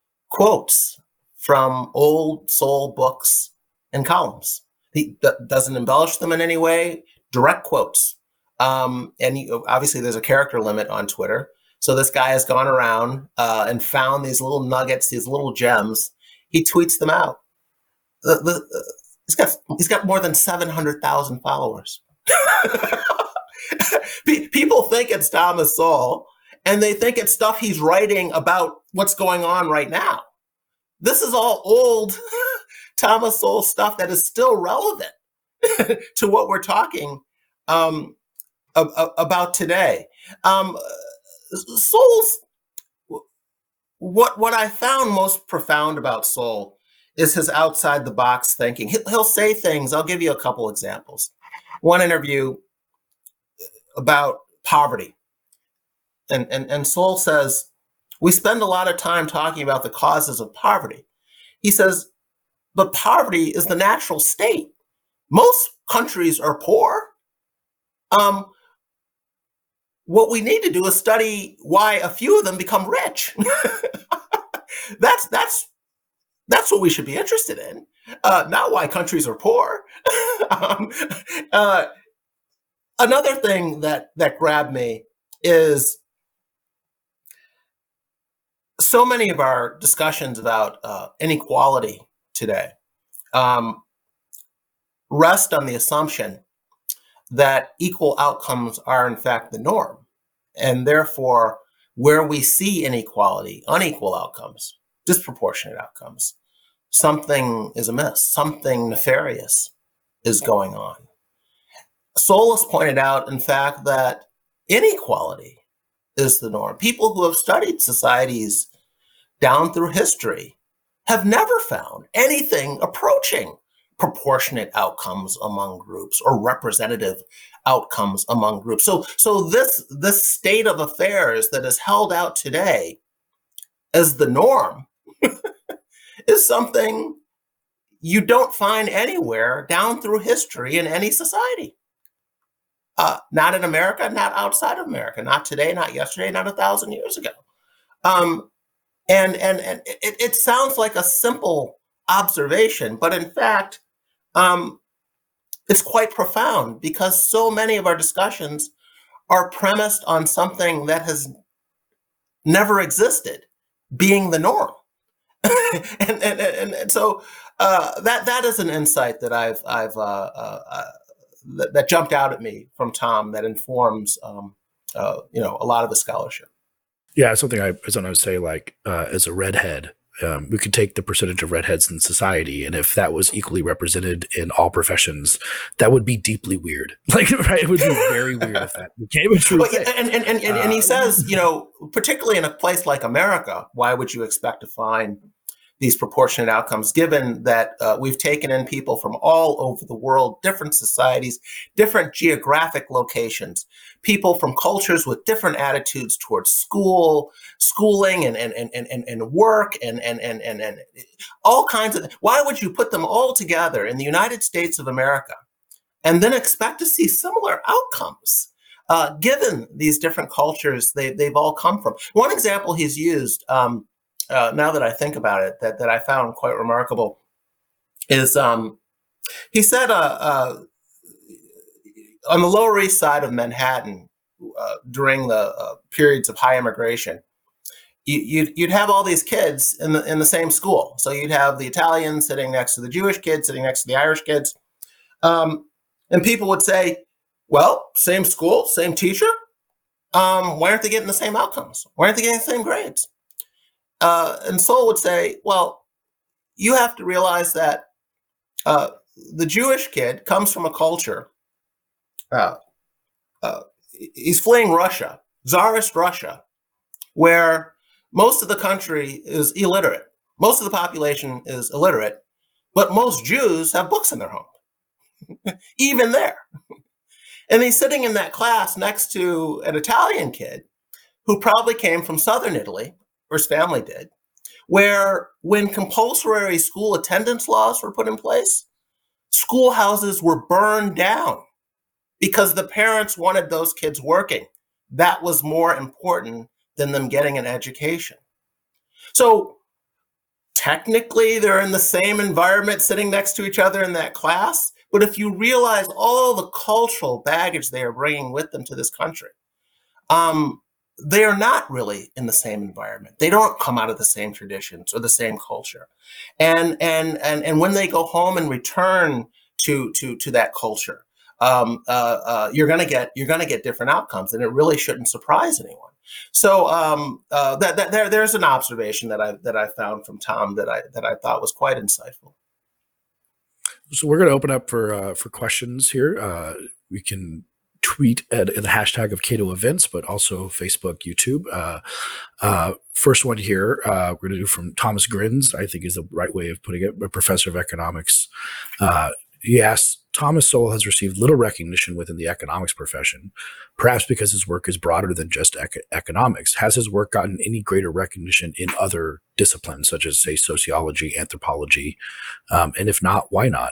quotes from old Sowell books and columns. He d- doesn't embellish them in any way. Direct quotes. Um, and you, obviously there's a character limit on Twitter. So this guy has gone around uh, and found these little nuggets, these little gems. He tweets them out. The, the, uh, he's got he's got more than seven hundred thousand followers. People think it's Thomas Sowell, and they think it's stuff he's writing about what's going on right now. This is all old Thomas Sowell stuff that is still relevant to what we're talking um, ab- about today. Um, Sowell's, what what I found most profound about Sowell is his outside the box thinking. He'll, he'll say things. I'll give you a couple examples. One interview about poverty, and and and Sowell says, we spend a lot of time talking about the causes of poverty. He says, but poverty is the natural state. Most countries are poor. Um, what we need to do is study why a few of them become rich. that's that's that's what we should be interested in, uh, not why countries are poor. um, uh, another thing that that grabbed me is so many of our discussions about uh, inequality today um, rest on the assumption that equal outcomes are in fact the norm. And therefore, where we see inequality, unequal outcomes, disproportionate outcomes, something is amiss, something nefarious is going on. Sowell has pointed out, in fact, that inequality is the norm. People who have studied societies down through history have never found anything approaching proportionate outcomes among groups or representative outcomes among groups. So, so this, this state of affairs that is held out today as the norm is something you don't find anywhere down through history in any society. Uh, not in America, not outside of America, not today, not yesterday, not a thousand years ago. Um, and and, and it, it sounds like a simple observation, but in fact, um, it's quite profound because so many of our discussions are premised on something that has never existed being the norm. and, and, and and so uh, that that is an insight that I've I've uh, uh, uh, that, that jumped out at me from Tom that informs um, uh, you know a lot of the scholarship. Yeah, something I sometimes say, like uh, as a redhead, um, we could take the percentage of redheads in society, and if that was equally represented in all professions, that would be deeply weird. Like, right? It would be very weird if that became a true Well, thing. and, and, and, and, and he Uh, says, you know, particularly in a place like America, why would you expect to find these proportionate outcomes, given that uh, we've taken in people from all over the world, different societies, different geographic locations, people from cultures with different attitudes towards school, schooling and, and, and, and, and work and, and, and, and, and all kinds of, why would you put them all together in the United States of America and then expect to see similar outcomes? Uh, given these different cultures they, they've all come from. One example he's used, um, uh, now that I think about it, that, that I found quite remarkable is um, he said uh, uh, on the Lower East Side of Manhattan uh, during the uh, periods of high immigration, you, you'd, you'd have all these kids in the, in the same school. So you'd have the Italians sitting next to the Jewish kids, sitting next to the Irish kids. Um, and people would say, well, same school, same teacher. Um, why aren't they getting the same outcomes? Why aren't they getting the same grades? Uh, and Sowell would say, well, you have to realize that uh, the Jewish kid comes from a culture. Uh, uh, he's fleeing Russia, Tsarist Russia, where most of the country is illiterate. Most of the population is illiterate, but most Jews have books in their home, even there. And he's sitting in that class next to an Italian kid who probably came from southern Italy, or his family did, where when compulsory school attendance laws were put in place, schoolhouses were burned down because the parents wanted those kids working. That was more important than them getting an education. So technically, they're in the same environment sitting next to each other in that class. But if you realize all the cultural baggage they are bringing with them to this country, um, they are not really in the same environment. They don't come out of the same traditions or the same culture. And and and and when they go home and return to to to that culture, um, uh, uh, you're gonna get you're gonna get different outcomes, and it really shouldn't surprise anyone. So um, uh, that, that there there's an observation that I that I found from Tom that I that I thought was quite insightful. So we're going to open up for uh, for questions here. Uh, we can tweet at, at the hashtag of Cato Events, but also Facebook, YouTube. Uh, uh, first one here, uh, we're going to do from Thomas Grins, I think is the right way of putting it, a professor of economics. Uh, he asks, Thomas Sowell has received little recognition within the economics profession, perhaps because his work is broader than just ec- economics. Has his work gotten any greater recognition in other disciplines, such as, say, sociology, anthropology? Um, and if not, why not?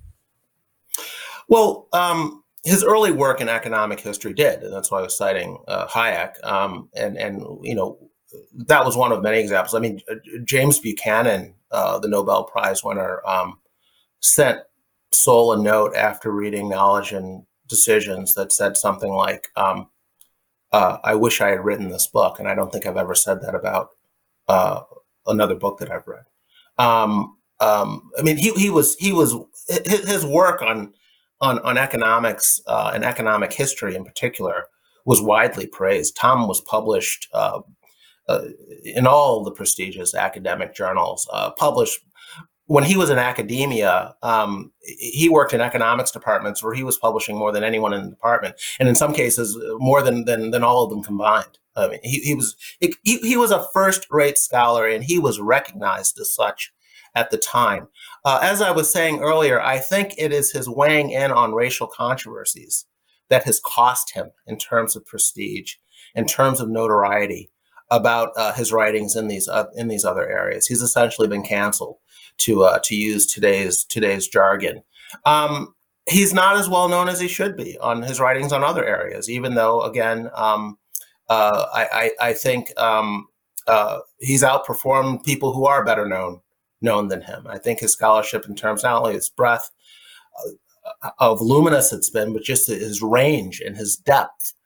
Well, um, his early work in economic history did, and that's why I was citing uh, Hayek. Um, and, and, you know, that was one of many examples. I mean, James Buchanan, uh, the Nobel Prize winner, um, sent Sowell a note after reading Knowledge and Decisions that said something like, um, uh, I wish I had written this book. And I don't think I've ever said that about uh, another book that I've read. Um, um, I mean, he, he was, he was, his, his work on, on, on economics uh, and economic history in particular was widely praised. Tom was published uh, uh, in all the prestigious academic journals, uh, published when he was in academia. Um, he worked in economics departments where he was publishing more than anyone in the department, and in some cases more than than, than all of them combined. I mean, he, he was he, he was a first-rate scholar, and he was recognized as such at the time. Uh, as I was saying earlier, I think it is his weighing in on racial controversies that has cost him in terms of prestige, in terms of notoriety about uh, his writings in these uh, in these other areas. He's essentially been canceled, to uh, to use today's today's jargon. Um, he's not as well known as he should be on his writings on other areas, even though, again, um, uh, I, I, I think um, uh, he's outperformed people who are better known known than him. I think his scholarship, in terms not only his breadth uh, of luminous it's been, but just his range and his depth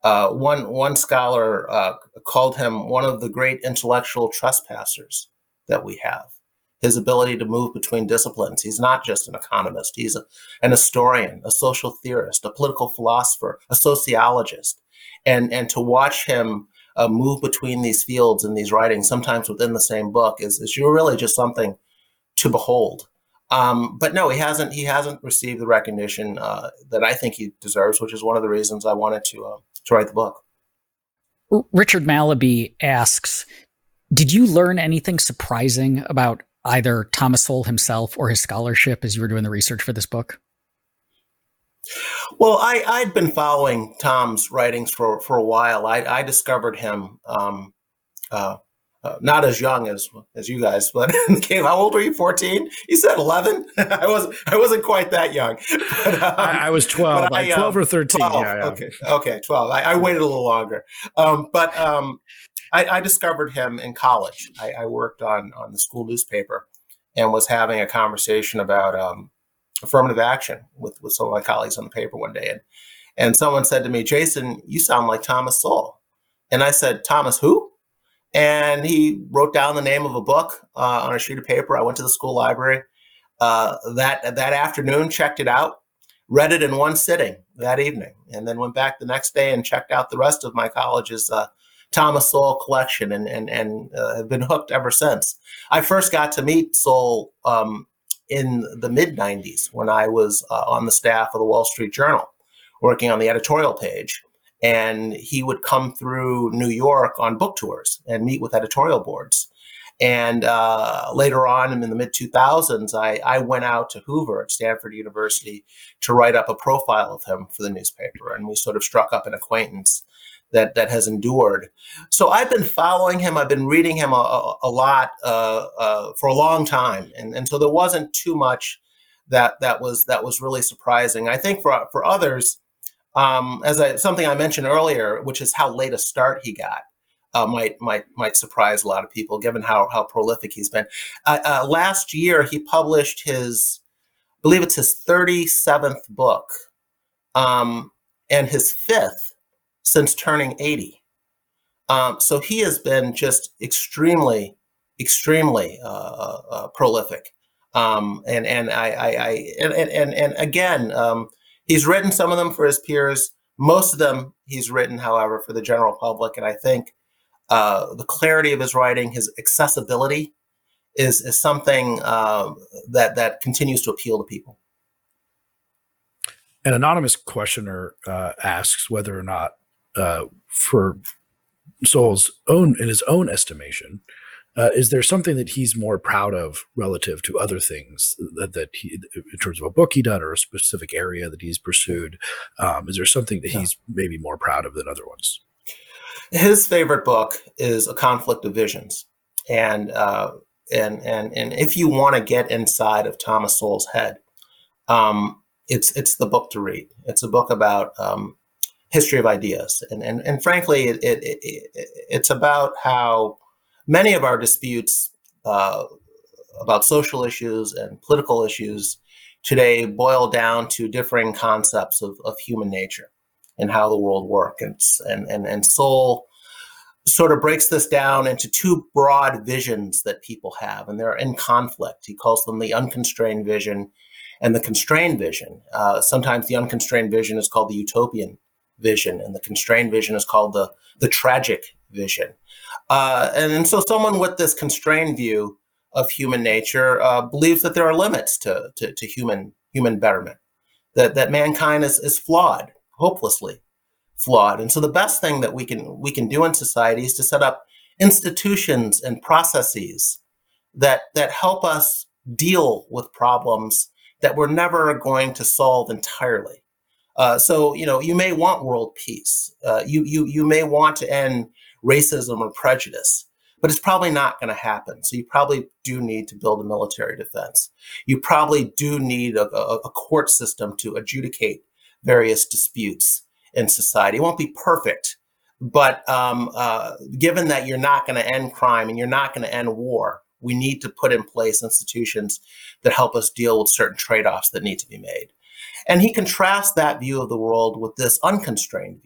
Uh, one one scholar uh, called him one of the great intellectual trespassers that we have. His ability to move between disciplines. He's not just an economist. He's a, an historian, a social theorist, a political philosopher, a sociologist. And, and to watch him uh, move between these fields and these writings, sometimes within the same book, is, is really just something to behold. Um, but no, he hasn't. He hasn't received the recognition uh, that I think he deserves, which is one of the reasons I wanted to uh, to write the book. Richard Malaby asks, "Did you learn anything surprising about either Thomas Sowell himself or his scholarship as you were doing the research for this book?" Well, I, I'd been following Tom's writings for for a while. I, I discovered him. Um, uh, Uh, not as young as as you guys, but came. How old were you? fourteen? You said eleven. I wasn't. I wasn't quite that young. But, um, I, I was twelve, like I, twelve um, or thirteen. twelve. Yeah, yeah. Okay, okay, twelve. I, I waited a little longer, um, but um, I, I discovered him in college. I, I worked on on the school newspaper and was having a conversation about um, affirmative action with with some of my colleagues on the paper one day, and and someone said to me, "Jason, you sound like Thomas Sowell," and I said, "Thomas who?" And he wrote down the name of a book uh, on a sheet of paper. I went to the school library uh, that that afternoon, checked it out, read it in one sitting that evening, and then went back the next day and checked out the rest of my college's uh, Thomas Sowell collection, and and and uh, have been hooked ever since. I first got to meet Sowell um, in the mid nineties when I was uh, on the staff of the Wall Street Journal, working on the editorial page. And he would come through New York on book tours and meet with editorial boards. And uh, later on in the mid two thousands, I, I went out to Hoover at Stanford University to write up a profile of him for the newspaper. And we sort of struck up an acquaintance that, that has endured. So I've been following him. I've been reading him a, a lot uh, uh, for a long time. And, and so there wasn't too much that, that was that was really surprising. I think for for others, Um, as I, something I mentioned earlier, which is how late a start he got, uh, might might might surprise a lot of people, given how how prolific he's been. Uh, uh, last year, he published his, I believe it's his thirty-seventh book, um, and his fifth since turning eighty. Um, so he has been just extremely, extremely uh, uh, prolific. Um, and and I, I, I and, and and again. Um, He's written some of them for his peers. Most of them he's written, however, for the general public. And I think uh, the clarity of his writing, his accessibility, is is something uh, that that continues to appeal to people. An anonymous questioner uh, asks whether or not, uh, for Sowell's own, in his own estimation, Uh, is there something that he's more proud of relative to other things that, that he, in terms of a book he done or a specific area that he's pursued? Um, is there something that he's maybe more proud of than other ones? His favorite book is A Conflict of Visions, and uh, and and and if you want to get inside of Thomas Sowell's head, um, it's it's the book to read. It's a book about um, history of ideas, and and and frankly, it, it, it it's about how many of our disputes uh, about social issues and political issues today boil down to differing concepts of, of human nature and how the world works. And, and, and Sowell sort of breaks this down into two broad visions that people have, and they're in conflict. He calls them the unconstrained vision and the constrained vision. Uh, sometimes the unconstrained vision is called the utopian vision, and the constrained vision is called the, the tragic vision. Uh, and, and so someone with this constrained view of human nature uh, believes that there are limits to, to, to human human betterment, that, that mankind is, is flawed, hopelessly flawed. And so the best thing that we can we can do in society is to set up institutions and processes that that help us deal with problems that we're never going to solve entirely. Uh, so, you know, you may want world peace. Uh, you you you may want to end racism or prejudice, but it's probably not going to happen. So you probably do need to build a military defense. You probably do need a, a, a court system to adjudicate various disputes in society. It won't be perfect, but um, uh, given that you're not going to end crime and you're not going to end war, we need to put in place institutions that help us deal with certain trade-offs that need to be made. And he contrasts that view of the world with this unconstrained view,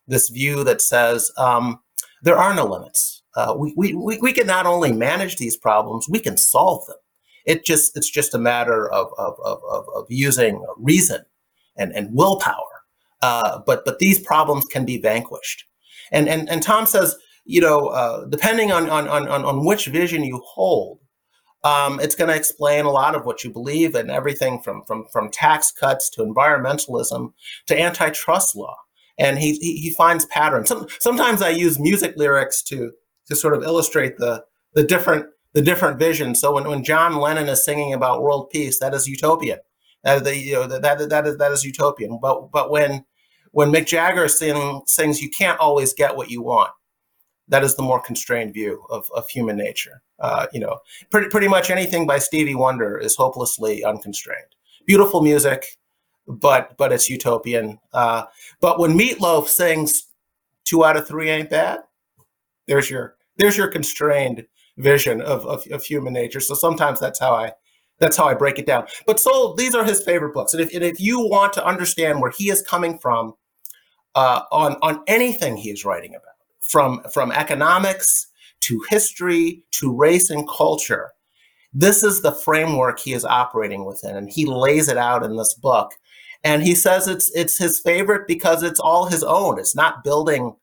this view that says um, there are no limits. Uh, we, we we can not only manage these problems, we can solve them. It just it's just a matter of of of, of using reason and and willpower. Uh, but but these problems can be vanquished. And and and Tom says, you know, uh, depending on on on on which vision you hold, um, it's going to explain a lot of what you believe in, everything from from from tax cuts to environmentalism to antitrust law. And he he, he finds patterns. Some, sometimes I use music lyrics to to sort of illustrate the the different the different visions. So when, when John Lennon is singing about world peace, that is utopian. That the you know that that that is that is utopian. But but when when Mick Jagger sing, sings, you can't always get what you want. That is the more constrained view of, of human nature. Uh, you know, pretty pretty much anything by Stevie Wonder is hopelessly unconstrained. Beautiful music, but but it's utopian. Uh, but when Meatloaf sings, two out of three ain't bad. There's your there's your constrained vision of, of of human nature. So sometimes that's how I that's how I break it down. But Sowell, these are his favorite books, and if and if you want to understand where he is coming from uh, on on anything he is writing about, from from economics to history to race and culture, this is the framework he is operating within, and he lays it out in this book. And he says it's it's his favorite because it's all his own. It's not building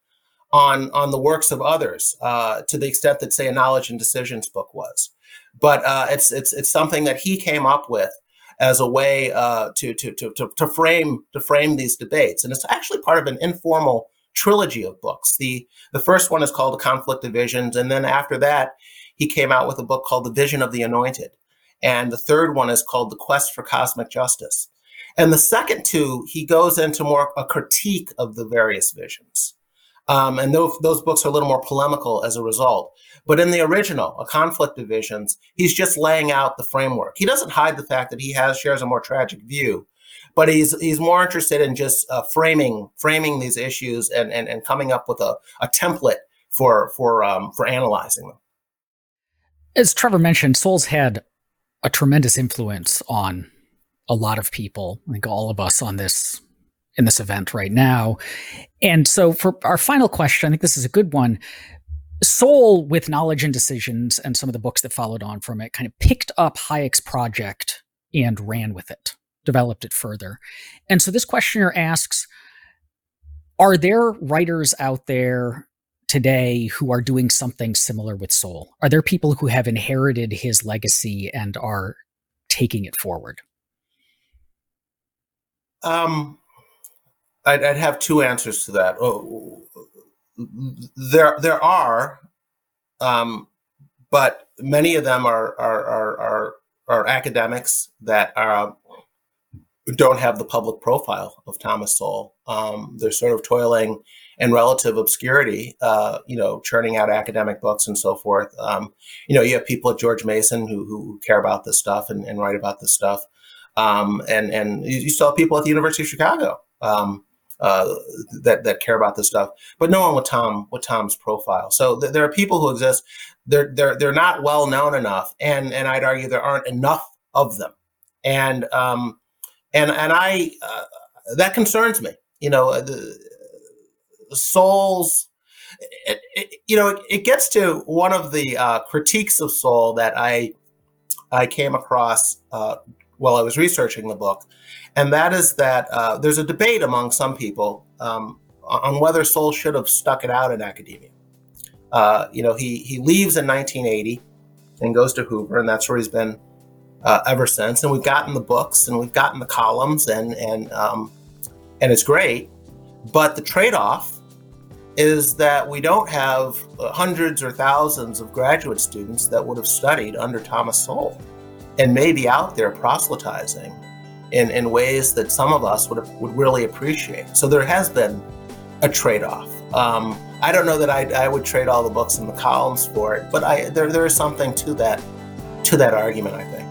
on on the works of others uh, to the extent that, say, a Knowledge and Decisions book was, but uh, it's it's it's something that he came up with as a way uh, to, to to to to frame to frame these debates. And it's actually part of an informal trilogy of books. The the first one is called The Conflict of Visions, and then after that, he came out with a book called The Vision of the Anointed, and the third one is called The Quest for Cosmic Justice. And the second two, he goes into more a critique of the various visions. Um, and those, those books are a little more polemical as a result. But in the original, A Conflict of Visions, he's just laying out the framework. He doesn't hide the fact that he has shares a more tragic view, but he's he's more interested in just uh, framing framing these issues and, and, and coming up with a, a template for for um, for analyzing them. As Trevor mentioned, Sowell's had a tremendous influence on a lot of people. I think all of us on this in this event right now. And so for our final question, I think this is a good one. Sowell, with Knowledge and Decisions and some of the books that followed on from it, kind of picked up Hayek's project and ran with it, developed it further. And so this questioner asks, are there writers out there today who are doing something similar with Sowell? Are there people who have inherited his legacy and are taking it forward? Um, I'd, I'd have two answers to that. Oh, there, there are, um, but many of them are are are are, are academics that are, don't have the public profile of Thomas Sowell. Um, they're sort of toiling in relative obscurity, uh, you know, churning out academic books and so forth. Um, you know, you have people at George Mason who who care about this stuff and, and write about this stuff. Um, and, and you still have people at the University of Chicago um, uh, that, that care about this stuff, but no one with Tom, with Tom's profile. So th- there are people who exist. They're, they're, they're not well known enough. And, and I'd argue there aren't enough of them. And, um, and, and I, uh, that concerns me, you know, the Sowell's, it, it, you know, it, it gets to one of the uh, critiques of Sowell that I, I came across uh, while I was researching the book, and that is that uh, there's a debate among some people um, on whether Sowell should have stuck it out in academia. Uh, you know, he he leaves in nineteen eighty and goes to Hoover, and that's where he's been uh, ever since. And we've gotten the books, and we've gotten the columns, and and um, and it's great. But the trade-off is that we don't have hundreds or thousands of graduate students that would have studied under Thomas Sowell and maybe out there proselytizing in, in ways that some of us would would really appreciate. So there has been a trade-off. Um, I don't know that I, I would trade all the books and the columns for it, but I, there there is something to that to that argument, I think.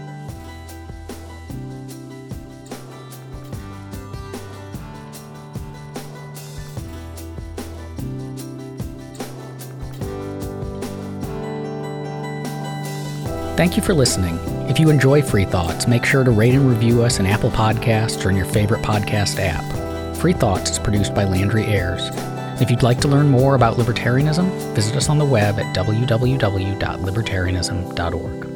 Thank you for listening. If you enjoy Free Thoughts, make sure to rate and review us in Apple Podcasts or in your favorite podcast app. Free Thoughts is produced by Landry Ayers. If you'd like to learn more about libertarianism, visit us on the web at w w w dot libertarianism dot org.